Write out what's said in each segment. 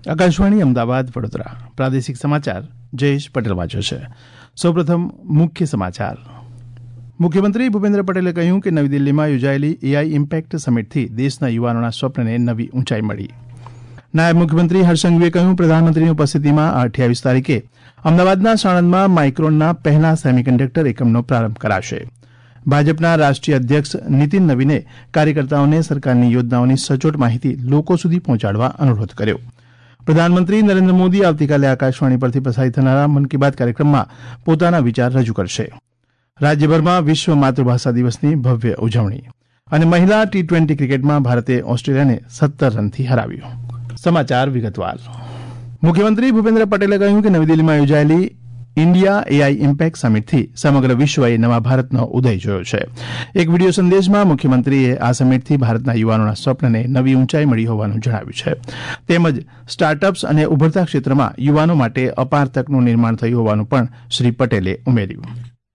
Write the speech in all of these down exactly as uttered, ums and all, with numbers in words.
આકાશવાણી અમદાવાદ વડોદરા પ્રાદેશિક સમાચાર જયેશ પટેલ વાંચે છે. સૌપ્રથમ મુખ્ય સમાચાર. મુખ્યમંત્રી ભૂપેન્દ્ર પટેલે કહ્યું કે નવી દિલ્હીમાં યોજાયેલી એઆઈ ઇમ્પેક્ટ સમિટથી દેશના યુવાનોના સ્વપ્નને નવી ઊંચાઈ મળી. નાયબ મુખ્યમંત્રી હર્ષ સંઘવીએ કહ્યું પ્રધાનમંત્રીની ઉપસ્થિતિમાં અઠ્યાવીસ તારીખે અમદાવાદના સાણંદમાં માઇક્રોનના પહેલા સેમિકન્ડક્ટર એકમનો પ્રારંભ કરાશે. ભાજપના રાષ્ટ્રીય અધ્યક્ષ નીતિન નવીને કાર્યકર્તાઓને સરકારની યોજનાઓની સચોટ માહિતી લોકો સુધી પહોંચાડવા અનુરોધ કર્યો. પ્રધાનમંત્રી નરેન્દ્ર મોદી આવતીકાલે આકાશવાણી પરથી પ્રસારિત થનારા મન કી બાત કાર્યક્રમમાં પોતાના વિચાર રજૂ કરશે. રાજ્યભરમાં વિશ્વ માતૃભાષા દિવસની ભવ્ય ઉજવણી અને મહિલા ટી ટ્વેન્ટી ક્રિકેટમાં ભારતે ઓસ્ટ્રેલિયાને સત્તર રનથી હરાવ્યું. સમાચાર વિગતવાર. મુખ્યમંત્રી ભૂપેન્દ્ર પટેલે કહ્યું કે નવી દિલ્હીમાં યોજાયેલી ઇન્ડિયા એઆઈ ઇમ્પેક્ટ સમિટથી સમગ્ર વિશ્વએ નવા ભારતનો ઉદય જોયો છે. એક વિડીયો સંદેશમાં મુખ્યમંત્રીએ આ સમિટથી ભારતના યુવાનોના સ્વપ્નને નવી ઊંચાઈ મળી હોવાનું જણાવ્યું છે. તેમજ સ્ટાર્ટઅપ્સ અને ઉભરતા ક્ષેત્રમાં યુવાનો માટે અપાર તકનું નિર્માણ થયું હોવાનું પણ શ્રી પટેલે ઉમેર્યું.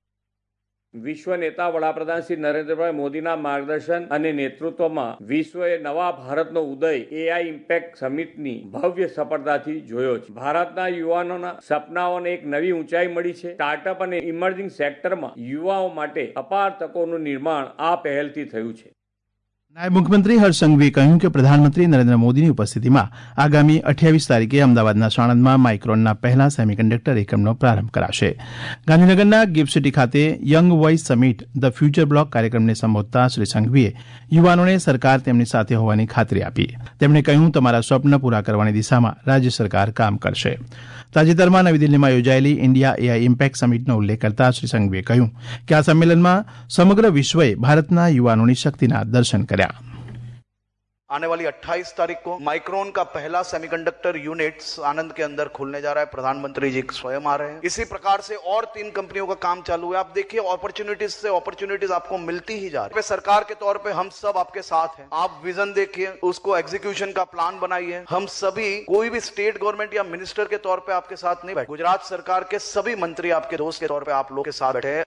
વિશ્વ નેતા વડાપ્રધાન શ્રી નરેન્દ્રભાઈ મોદીના માર્ગદર્શન અને નેતૃત્વમાં વિશ્વએ નવા ભારતનો ઉદય એઆઈ ઇમ્પેક્ટ સમિટની ભવ્ય સફળતાથી જોયો છે. ભારતના યુવાનોના સપનાઓને એક નવી ઊંચાઈ મળી છે. સ્ટાર્ટઅપ અને ઇમર્જિંગ સેક્ટરમાં યુવાઓ માટે અપાર તકોનું નિર્માણ આ પહેલથી થયું છે. નાયબ મુખ્યમંત્રી હર્ષ સંઘવીએ કહ્યું કે પ્રધાનમંત્રી નરેન્દ્ર મોદીની ઉપસ્થિતિમાં આગામી અઠ્યાવીસ તારીખે અમદાવાદના સાણંદમાં માઇક્રોનના પહેલા સેમિકન્ડક્ટર એકમનો પ્રારંભ કરાશે. ગાંધીનગરના ગિફ્ટ સિટી ખાતે young voice summit the future block કાર્યક્રમને સંબોધતા શ્રી સંઘવીએ યુવાનોને સરકાર તેમની સાથે હોવાની ખાતરી આપી. તેમણે કહ્યું તમારા સ્વપ્ન પૂરા કરવાની દિશામાં રાજ્ય સરકાર કામ કરશે. તાજેતરમાં નવી દિલ્હીમાં યોજાયેલી ઇન્ડિયા એઆઈ ઇમ્પેક્ટ સમિટનો ઉલ્લેખ કરતા શ્રી સંઘવીએ કહ્યું કે આ સંમેલનમાં સમગ્ર વિશ્વએ ભારતના યુવાનોની શક્તિના દર્શન કર્યા. आने वाली अट्ठाईस तारीख को माइक्रोन का पहला सेमीकंडक्टर यूनिट आनंद के अंदर खुलने जा रहा है. प्रधानमंत्री जी स्वयं आ रहे हैं. इसी प्रकार से और तीन कंपनियों का काम चालू है. आप देखिए अपॉर्चुनिटीज से अपॉर्चुनिटीज आपको मिलती ही जा रही है. सरकार के तौर पे हम सब आपके साथ हैं. आप विजन देखिए, उसको एग्जीक्यूशन का प्लान बनाइए. हम सभी कोई भी स्टेट गवर्नमेंट या मिनिस्टर के तौर पे आपके साथ नहीं बैठे. गुजरात सरकार के सभी मंत्री आपके दोस्त के तौर पे आप लोग के साथ बैठे हैं.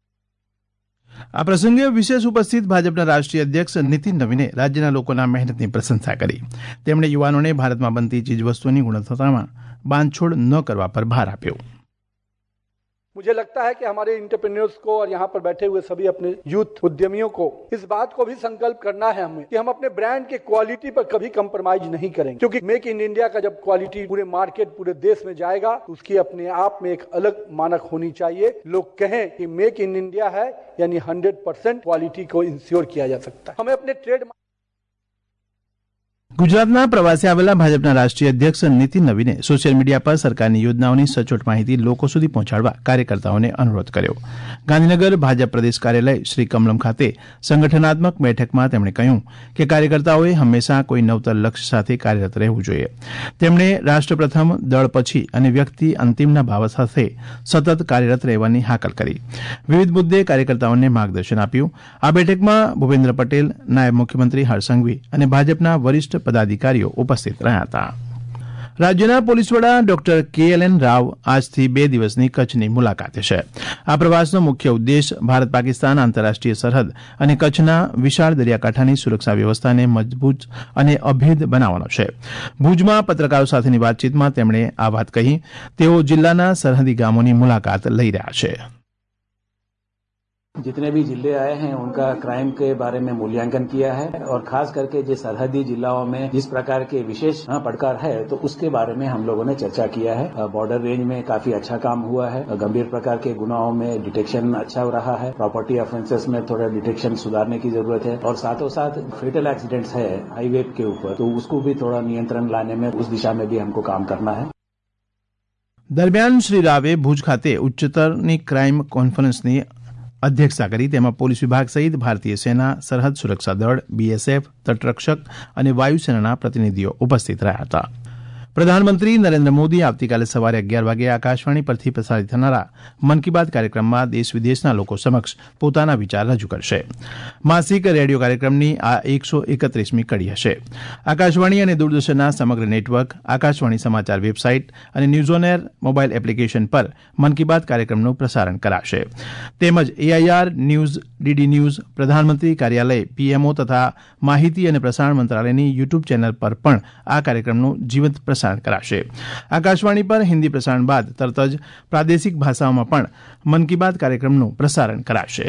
આ પ્રસંગે વિશેષ ઉપસ્થિત ભાજપના રાષ્ટ્રીય અધ્યક્ષ નીતિન નવીને રાજ્યના લોકોના મહેનતની પ્રશંસા કરી. તેમણે યુવાનોને ભારતમાં બનતી ચીજવસ્તુઓની ગુણવત્તામાં બાંધછોડ ન કરવા પર ભાર આપ્યો. मुझे लगता है कि हमारे एंटरप्रेन्योर्स को और यहाँ पर बैठे हुए सभी अपने यूथ उद्यमियों को इस बात को भी संकल्प करना है हमें कि हम अपने ब्रांड के क्वालिटी पर कभी कंप्रोमाइज नहीं करेंगे. क्योंकि मेक इन इंडिया का जब क्वालिटी पूरे मार्केट पूरे देश में जाएगा तो उसकी अपने आप में एक अलग मानक होनी चाहिए. लोग कहें कि मेक इन इंडिया है यानी हंड्रेड परसेंट क्वालिटी को इंश्योर किया जा सकता है. हमें अपने ट्रेड ગુજરાતના પ્રવાસે આવેલા ભાજપના રાષ્ટ્રીય અધ્યક્ષ નીતિન નવીને સોશિયલ મીડિયા પર સરકારની યોજનાઓની સચોટ માહિતી લોકો સુધી પહોંચાડવા કાર્યકર્તાઓને અનુરોધ કર્યો. ગાંધીનગર ભાજપ પ્રદેશ કાર્યાલય શ્રી કમલમ ખાતે સંગઠનાત્મક બેઠકમાં તેમણે કહ્યું કે કાર્યકર્તાઓએ હંમેશા કોઈ નવતર લક્ષ્ય સાથે કાર્યરત રહેવું જોઈએ. તેમણે રાષ્ટ્ર પ્રથમ, દળ પછી અને વ્યક્તિ અંતિમના ભાવ સાથે સતત કાર્યરત રહેવાની હાકલ કરી. વિવિધ મુદ્દે કાર્યકર્તાઓને માર્ગદર્શન આપ્યું. આ બેઠકમાં ભૂપેન્દ્ર પટેલ, નાયબ મુખ્યમંત્રી હર્ષ સંઘવી અને ભાજપના વરિષ્ઠ પદાધિકારીઓ ઉપસ્થિત રહ્યા હતા. રાજ્યના પોલીસ વડા ડોક્ટર કે એલ એન રાવ આજથી બે દિવસની કચ્છની મુલાકાતે છે. આ પ્રવાસનો મુખ્ય ઉદ્દેશ ભારત પાકિસ્તાન આંતરરાષ્ટ્રીય સરહદ અને કચ્છના વિશાળ દરિયાકાંઠાની સુરક્ષા વ્યવસ્થાને મજબૂત અને અભેદ બનાવવાનો છે. ભુજમાં પત્રકારો સાથેની વાતચીતમાં તેમણે આ વાત કહી. તેઓ જિલ્લાના સરહદી ગામોની મુલાકાત લઈ રહ્યા છે. जितने भी जिले आए हैं उनका क्राइम के बारे में मूल्यांकन किया है और खास करके जो सरहदी जिलाओं में जिस प्रकार के विशेष पड़कार है तो उसके बारे में हम लोगों ने चर्चा किया है. बॉर्डर रेंज में काफी अच्छा काम हुआ है. गंभीर प्रकार के गुनाहों में डिटेक्शन अच्छा हो रहा है. प्रॉपर्टी ऑफेंसेस में थोड़ा डिटेक्शन सुधारने की जरूरत है और साथों साथ फेटल एक्सीडेंट्स है हाईवे के ऊपर तो उसको भी थोड़ा नियंत्रण लाने में उस दिशा में भी हमको काम करना है. દરમિયાન શ્રી રાવે ભુજ ખાતે ઉચ્ચતરની ક્રાઇમ કોન્ફરન્સની અધ્યક્ષતા કરી. તેમાં પોલીસ વિભાગ સહિત ભારતીય સેના, સરહદ સુરક્ષા દળ, બીએસએફ, તટરક્ષક અને વાયુસેનાના પ્રતિનિધિઓ ઉપસ્થિત રહ્યા હતા. પ્રધાનમંત્રી નરેન્દ્ર મોદી આવતીકાલે સવારે અગિયાર વાગે આકાશવાણી પરથી પ્રસારિત થનારા મન કી બાત કાર્યક્રમમાં દેશ વિદેશના લોકો સમક્ષ પોતાના વિચાર રજૂ કરશે. માસિક રેડિયો કાર્યક્રમની આ એકસો એકત્રીસમી કડી હશે. આકાશવાણી અને દૂરદર્શનના સમગ્ર નેટવર્ક, આકાશવાણી સમાચાર વેબસાઇટ અને news on air mobile application પર મન કી બાત કાર્યક્રમનું પ્રસારણ કરાશે. તેમજ એઆઈઆર ન્યૂઝ, ડીડી ન્યૂઝ, પ્રધાનમંત્રી કાર્યાલય, પીએમઓ તથા માહિતી અને પ્રસારણ મંત્રાલયની યુટ્યુબ ચેનલ પર પણ આ કાર્યક્રમનું જીવંત પ્રસારણ પ્રસારણ કરાશે. આકાશવાણી પર હિન્દી પ્રસારણ બાદ તરત જ પ્રાદેશિક ભાષાઓમાં પણ મન કી બાત કાર્યક્રમનું પ્રસારણ કરાશે.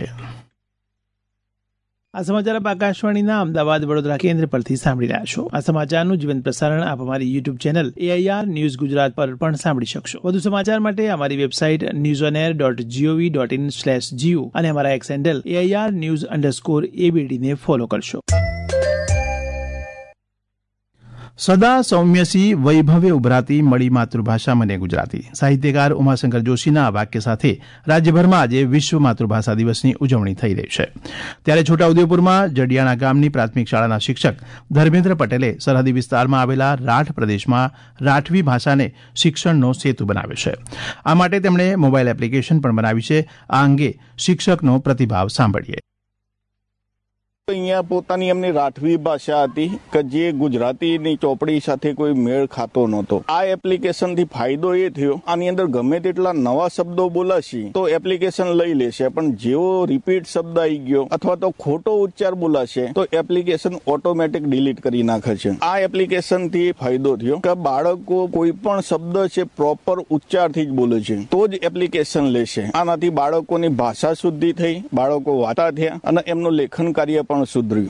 આ સમાચાર આપ આકાશવાણીના અમદાવાદ વડોદરા કેન્દ્ર પરથી સાંભળી રહ્યા છો. આ સમાચારનું જીવંત પ્રસારણ આપ અમારી YouTube channel AIR news Gujarat પર પણ સાંભળી શકશો. વધુ સમાચાર માટે અમારી website news on air dot GOV dot in slash GO અને અમારા X handle AIR news underscore એબીડીને ફોલો કરશો. સદા સૌમ્યસી વૈભવે ઉભરાતી મળી માતૃભાષા મને ગુજરાતી. સાહિત્યકાર ઉમાશંકર જોશીના વાક્ય સાથે રાજ્યભરમાં આજે વિશ્વ માતૃભાષા દિવસની ઉજવણી થઈ રહી છે. ત્યારે છોટાઉદેપુરમાં જડિયાણા ગામની પ્રાથમિક શાળાના શિક્ષક ધર્મેન્દ્ર પટેલે સરહદી વિસ્તારમાં આવેલા રાઠ પ્રદેશમાં રાઠવી ભાષાને શિક્ષણનો સેતુ બનાવ્યો છે. આ માટે તેમણે મોબાઈલ એપ્લિકેશન પણ બનાવી છે. આ અંગે શિક્ષકનો પ્રતિભાવ સાંભળીએ. અહીંયા પોતાની એમની રાઠવી ભાષા હતી કે જે ગુજરાતીની ચોપડી સાથે કોઈ મેળ ખાતો નહોતો. આ એપ્લિકેશનથી ફાયદો એ થયો, આની અંદર ગમે તેટલા નવા શબ્દો બોલાશે તો એપ્લિકેશન લઈ લેશે, પણ જેવો રિપીટ શબ્દ આવી ગયો અથવા તો ખોટો ઉચ્ચાર બોલાશે તો એપ્લિકેશન ઓટોમેટિક ડિલીટ કરી નાખે છે. આ એપ્લિકેશનથી ફાયદો થયો કે બાળકો કોઈ પણ શબ્દ છે પ્રોપર ઉચ્ચારથી જ બોલે છે તો જ એપ્લિકેશન લેશે. આનાથી બાળકોની ભાષા શુદ્ધિ થઈ, બાળકો વાતા થયા અને એમનું લેખન કાર્ય પણ સુધર્યું.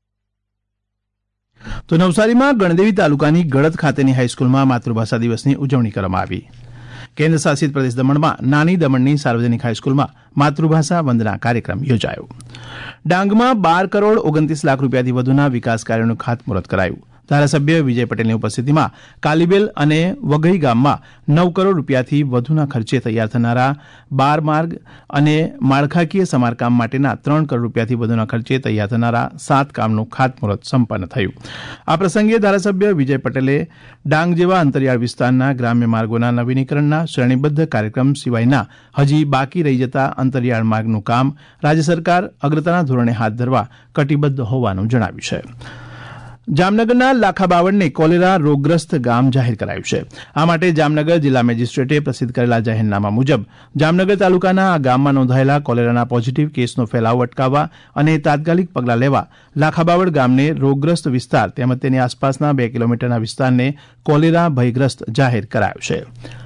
તો નવસારીમાં ગણદેવી તાલુકાની ગળત ખાતેની હાઈસ્કૂલમાં માતૃભાષા દિવસની ઉજવણી કરવામાં આવી. કેન્દ્ર શાસિત પ્રદેશ દમણમાં નાની દમણની સાર્વજનિક હાઈસ્કૂલમાં માતૃભાષા વંદના કાર્યક્રમ યોજાયો. ડાંગમાં બાર કરોડ ઓગણત્રીસ લાખ રૂપિયાથી વધુના વિકાસ કાર્યોનું ખાતમુહૂર્ત કરાયું. ધારાસભ્ય વિજય પટેલની ઉપસ્થિતિમાં કાલીબેલ અને વઘઈ ગામમાં નવ કરોડ રૂપિયાથી વધુના ખર્ચે તૈયાર થનારા બાર માર્ગ અને માળખાકીય સમારકામ માટેના ત્રણ કરોડ રૂપિયાથી વધુના ખર્ચે તૈયાર થનારા સાત કામનું ખાતમુહૂર્ત સંપન્ન થયું. આ પ્રસંગે ધારાસભ્ય વિજય પટેલે ડાંગ જેવા અંતરિયાળ વિસ્તારના ગ્રામ્ય માર્ગોના નવીનીકરણના શ્રેણીબદ્ધ કાર્યક્રમ સિવાયના હજી બાકી રહી જતા અંતરિયાળ માર્ગનું કામ રાજ્ય સરકાર અગ્રતાના ધોરણે હાથ ધરવા કટિબદ્ધ હોવાનું જણાવ્યું છે. જામનગરના લાખાબાવળને કોલેરા રોગગ્રસ્ત ગામ જાહેર કરાયું છે. આ માટે જામનગર જિલ્લા મેજિસ્ટ્રેટે પ્રસિદ્ધ કરેલા જાહેરનામા મુજબ જામનગર તાલુકાના આ ગામમાં નોંધાયેલા કોલેરાના પોઝિટિવ કેસનો ફેલાવો અટકાવવા અને તાત્કાલિક પગલાં લેવા લાખાબાવળ ગામને રોગગ્રસ્ત વિસ્તાર તેમજ તેની આસપાસના બે કિલોમીટરના વિસ્તારને કોલેરા ભયગ્રસ્ત જાહેર કરાયો છે.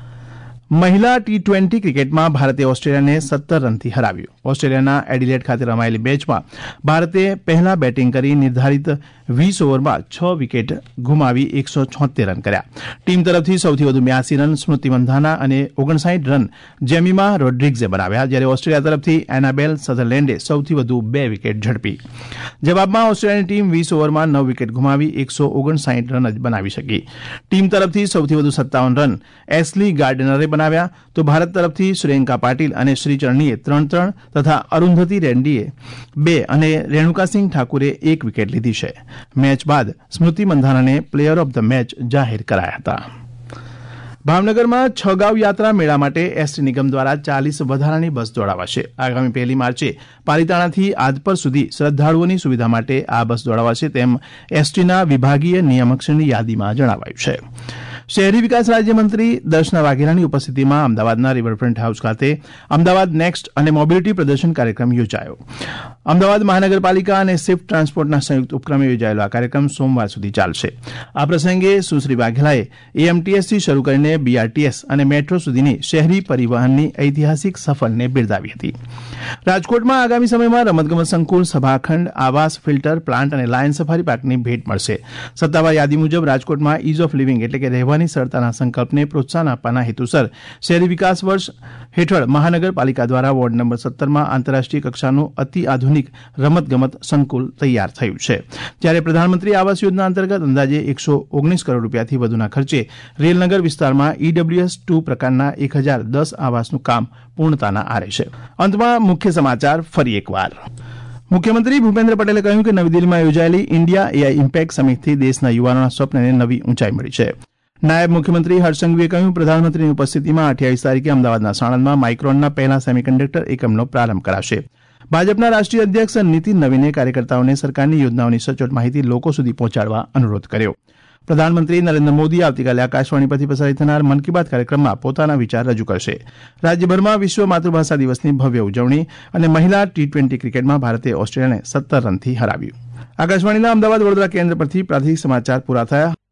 મહિલા ટી ટ્વેન્ટી ક્રિકેટમાં ભારતે ઓસ્ટ્રેલિયાને સત્તર રનથી હરાવ્યું. ઓસ્ટ્રેલિયાના એડિલેડ ખાતે રમાયેલી મેચમાં ભારતે પહેલા બેટિંગ કરી નિર્ધારિત વીસ ઓવરમાં છ વિકેટ ગુમાવી એકસો છોતેર રન કર્યા. ટીમ તરફથી સૌથી વધુ બ્યાસી રન સ્મૃતિ મંધાના અને ઓગણસાઠ રન જેમિમા રોડ્રિગ્ઝે બનાવ્યા, જ્યારે ઓસ્ટ્રેલિયા તરફથી એનાબેલ સધરલેન્ડે સૌથી વધુ બે વિકેટ ઝડપી. જવાબમાં ઓસ્ટ્રેલિયાની ટીમ વીસ ઓવરમાં નવ વિકેટ ગુમાવી એકસો ઓગણસાઠ રન જ બનાવી શકી. ટીમ તરફથી સૌથી વધુ સત્તાવન રન એસ્લી ગાર્ડનરે બનાવ્યા, તો ભારત તરફથી શ્રેયંકા પાટીલ અને શ્રીચરણીએ ત્રણ ત્રણ તથા અરુંધતી રેડ્ડીએ બે અને રેણુકાસિંહ ઠાકુરે એક વિકેટ લીધી છે. મેચ બાદ સ્મૃતિ મંધાનાને પ્લેયર ઓફ ધ મેચ જાહેર કરાયા હતા. ભાવનગરમાં છગાવ યાત્રા મેળા માટે એસટી નિગમ દ્વારા ચાલીસ વધારાની બસ દોડાવાશે. આગામી પહેલી માર્ચે પાલીતાણાથી આદપર સુધી શ્રદ્ધાળુઓની સુવિધા માટે આ બસ દોડાવાશે, તેમ એસટીના વિભાગીય નિયામકશ્રીની યાદીમાં જણાવાયું છે. શહેરી વિકાસ રાજ્યમંત્રી દર્શના વાઘેલાની ઉપસ્થિતિમાં અમદાવાદના રિવરફ્રન્ટ હાઉસ ખાતે અમદાવાદ નેક્સ્ટ અને મોબિલિટી પ્રદર્શન કાર્યક્રમ યોજાયો. અમદાવાદ મહાનગરપાલિકા અને સ્વિફ્ટ ટ્રાન્સપોર્ટના સંયુક્ત ઉપક્રમે યોજાયેલો આ કાર્યક્રમ સોમવાર સુધી ચાલશે. આ પ્રસંગે સુશ્રી વાઘેલાએ એએમટીએસથી શરૂ કરીને બીઆરટીએસ અને મેટ્રો સુધીની શહેરી પરિવહનની ઐતિહાસિક સફરને બિરદાવી હતી. રાજકોટમાં આગામી સમયમાં રમતગમત સંકુલ, સભાખંડ, આવાસ, ફિલ્ટર પ્લાન્ટ અને લાયન સફારી પાર્કની ભેટ મળશે. સત્તાવાર યાદી મુજબ રાજકોટમાં ઇઝ ઓફ લિવિંગ એટલે કે રહેવાની સરળતાના સંકલ્પને પ્રોત્સાહન આપવાના હેતુસર શહેરી વિકાસ વર્ષ હેઠળ મહાનગરપાલિકા દ્વારા વોર્ડ નંબર સત્તરમાં આંતરરાષ્ટ્રીય કક્ષાનું અતિ આધુનિક રમતગમત સંકુલ તૈયાર થયું છે. જ્યારે પ્રધાનમંત્રી આવાસ યોજના અંતર્ગત અંદાજે એકસો ઓગણીસ કરોડ રૂપિયાથી વધુના ખર્ચે રેલનગર વિસ્તારમાં ઈડબ્લ્યુએસ ટુ પ્રકારના એક હજાર દસ આવાસનું કામ પૂર્ણતાના આરે છે. અંતમાં મુખ્ય સમાચાર ફરી એકવાર. મુખ્યમંત્રી ભૂપેન્દ્ર પટેલે કહ્યું કે નવી દિલ્હીમાં યોજાયેલી ઇન્ડિયા એઆઈ ઇમ્પેક્ટ સમિટથી દેશના યુવાનોના સ્વપ્નને નવી ઊંચાઈ મળી છે. નાયબ મુખ્યમંત્રી હર્ષ સંઘવીએ કહ્યું પ્રધાનમંત્રીની ઉપસ્થિતિમાં અઠ્યાવીસ તારીખે અમદાવાદના સાણંદમાં માઇક્રોનના પહેલા સેમિકન્ડક્ટર એકમનો પ્રારંભ કરાશે. ભાજપના રાષ્ટ્રીય અધ્યક્ષ નીતિન નવીને કાર્યકર્તાઓને સરકારની યોજનાઓની સચોટ માહિતી લોકો સુધી પહોંચાડવા અનુરોધ કર્યો. પ્રધાનમંત્રી નરેન્દ્ર મોદી આવતીકાલે આકાશવાણી પરથી પ્રસારિત થનાર મન કી બાત કાર્યક્રમમાં પોતાના વિચાર રજૂ કરશે. રાજ્યભરમાં વિશ્વ માતૃભાષા દિવસની ભવ્ય ઉજવણી અને મહિલા ટી ટ્વેન્ટી ક્રિકેટમાં ભારતે ઓસ્ટ્રેલિયાને સત્તર રનથી હરાવ્યું. આકાશવાણીના અમદાવાદ વડોદરા કેન્દ્ર પરથી પ્રાદેશિક સમાચાર પૂરા થયા.